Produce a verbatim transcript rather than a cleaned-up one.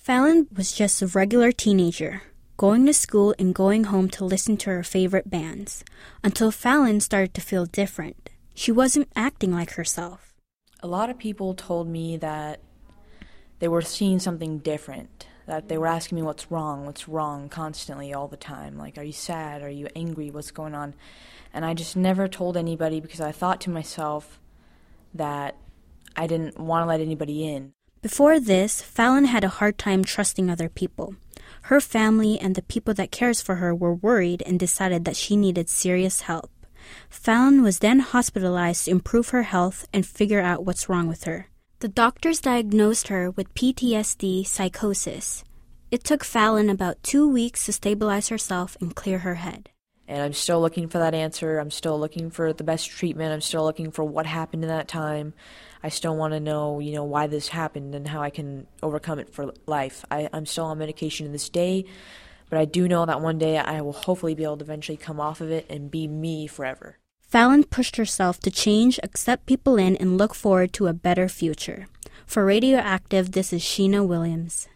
Fallon was just a regular teenager, going to school and going home to listen to her favorite bands, until Fallon started to feel different. She wasn't acting like herself. A lot of people told me that they were seeing something different, that they were asking me what's wrong, what's wrong constantly all the time. Like, are you sad? Are you angry? What's going on? And I just never told anybody because I thought to myself that I didn't want to let anybody in. Before this, Fallon had a hard time trusting other people. Her family and the people that cares for her were worried and decided that she needed serious help. Fallon was then hospitalized to improve her health and figure out what's wrong with her. The doctors diagnosed her with P T S D psychosis. It took Fallon about two weeks to stabilize herself and clear her head. And I'm still looking for that answer. I'm still looking for the best treatment. I'm still looking for what happened in that time. I still want to know, you know, why this happened and how I can overcome it for life. I, I'm still on medication to this day, but I do know that one day I will hopefully be able to eventually come off of it and be me forever. Fallon pushed herself to change, accept people in, and look forward to a better future. For Radioactive, this is Sheena Williams.